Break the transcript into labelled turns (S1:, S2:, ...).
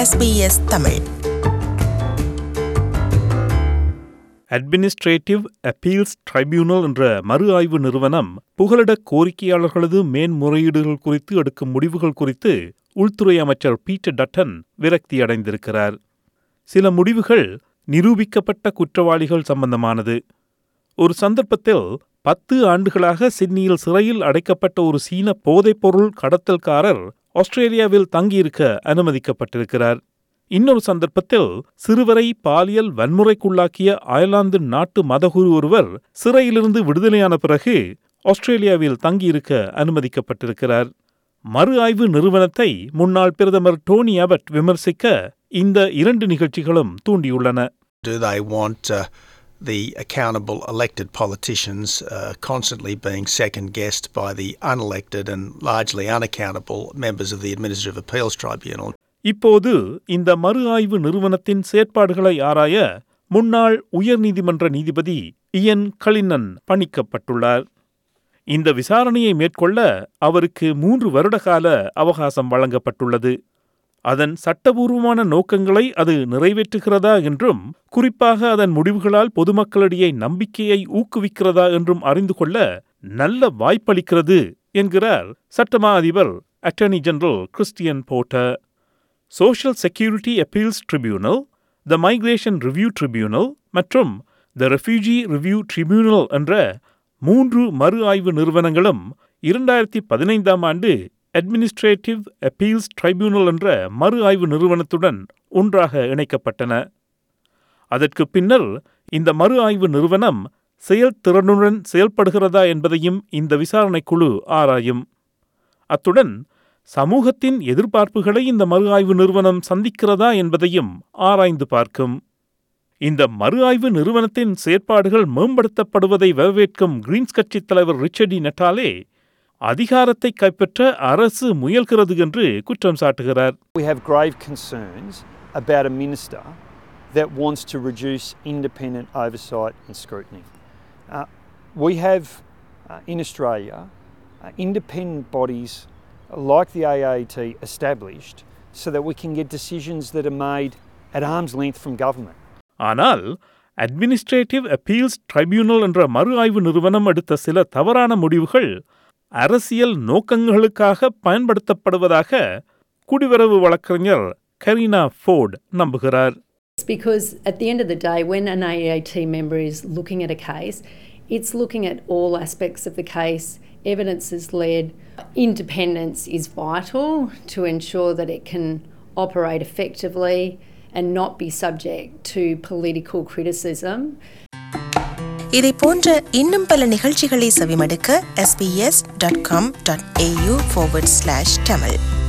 S1: SBS தமிழ்.
S2: Administrative appeals tribunal என்ற மறு ஆய்வு நிறுவனம் புகலிட கோரிக்கையாளர்களது மேன்முறையீடுகள் குறித்து எடுக்கும் முடிவுகள் குறித்து உள்துறை அமைச்சர் பீட்டர் டட்டன் விரக்தியடைந்திருக்கிறார். சில முடிவுகள் நிரூபிக்கப்பட்ட குற்றவாளிகள் சம்பந்தமானது. ஒரு சந்தர்ப்பத்தில் 10 ஆண்டுகளாக சிட்னியில் சிறையில் அடைக்கப்பட்ட ஒரு சீன போதைப்பொருள் கடத்தல்காரர் ஆஸ்திரேலியாவில் தங்கியிருக்க அனுமதிக்கப்பட்டிருக்கிறார். இன்னொரு சந்தர்ப்பத்தில் சிறுவரை பாலியல் வன்முறைக்குள்ளாக்கிய அயர்லாந்து நாட்டு மதகுரு ஒருவர் சிறையிலிருந்து விடுதலையான பிறகு ஆஸ்திரேலியாவில் தங்கியிருக்க அனுமதிக்கப்பட்டிருக்கிறார். மறு ஆய்வு நிறுவனத்தை முன்னாள் பிரதமர் டோனி அபட் விமர்சிக்க இந்த 2 நிகழ்ச்சிகளும் தூண்டியுள்ளன.
S3: Do they want the accountable elected politicians constantly being second-guessed by the unelected and largely unaccountable members of the Administrative Appeals Tribunal?
S2: இப்போது இந்த மறு ஆய்வு நிறுவனத்தின் செயற்பாடுகளை ஆராய முன்னாள் உயர்நீதிமன்ற நீதிபதி இயன் கலின்னன் பணிக்கப்பட்டுள்ளார். இந்த விசாரணையை மேற்கொள்ள அவருக்கு 3 வருட கால அவகாசம் வழங்கப்பட்டுள்ளது. அதன் சட்டபூர்வமான நோக்கங்களை அது நிறைவேற்றுகிறதா என்றும், குறிப்பாக அதன் முடிவுகளால் பொதுமக்களிடையே நம்பிக்கையை ஊக்குவிக்கிறதா என்றும் அறிந்து கொள்ள நல்ல வாய்ப்பளிக்கிறது என்கிறார் சட்டமா அதிபர் attorney general Christian Porter. Social security appeals tribunal, the migration review tribunal மற்றும் த ரெஃப்யூஜி ரிவ்யூ ட்ரிபியூனல் என்ற 3 மறு ஆய்வு நிறுவனங்களும் 2015ஆம் ஆண்டு அட்மினிஸ்ட்ரேட்டிவ் அப்பீல்ஸ் ட்ரைபியூனல் என்ற மறு ஆய்வு நிறுவனத்துடன் ஒன்றாக இணைக்கப்பட்டன. அதற்கு பின்னர் இந்த மறு ஆய்வு நிறுவனம் செயல்திறனுடன் செயல்படுகிறதா என்பதையும் இந்த விசாரணைக்குழு ஆராயும். அத்துடன் சமூகத்தின் எதிர்பார்ப்புகளை இந்த மறு ஆய்வு நிறுவனம் சந்திக்கிறதா என்பதையும் ஆராய்ந்து பார்க்கும். இந்த மறு ஆய்வு நிறுவனத்தின் செயற்பாடுகள் மேம்படுத்தப்படுவதை வரவேற்கும் கிரீன்ஸ் கட்சித் தலைவர் ரிச்சர்ட் நட்டாலே அதிகாரத்தை கைப்பற்ற அரசு முயல்கிறது என்று குற்றம் சாட்டுகிறார்.
S4: We have grave concerns about a minister that wants to reduce independent oversight and scrutiny. We have in Australia independent bodies like the AAT established so that we can get decisions that are made at arm's length from government.
S2: ஆனால் administrative appeals tribunal என்ற மறு ஆய்வு நிறுவனம் எடுத்த சில தவறான முடிவுகள் அரசியல் நோக்கங்களுக்காக பயன்படுத்தப்படுவதாக குடிவரவு வழக்கறிஞர் கரீனா ஃபோர்ட் நம்புகிறார்.
S5: Because at the end of the day, when an AAT member is looking at a case, it's looking at all aspects of the case. Evidence is led. Independence is vital to ensure that it can operate effectively and not be subject to political criticism.
S1: இதை போன்ற இன்னும் பல நிகழ்ச்சிகளை செவிமடுக்க sbs.com.au/tamil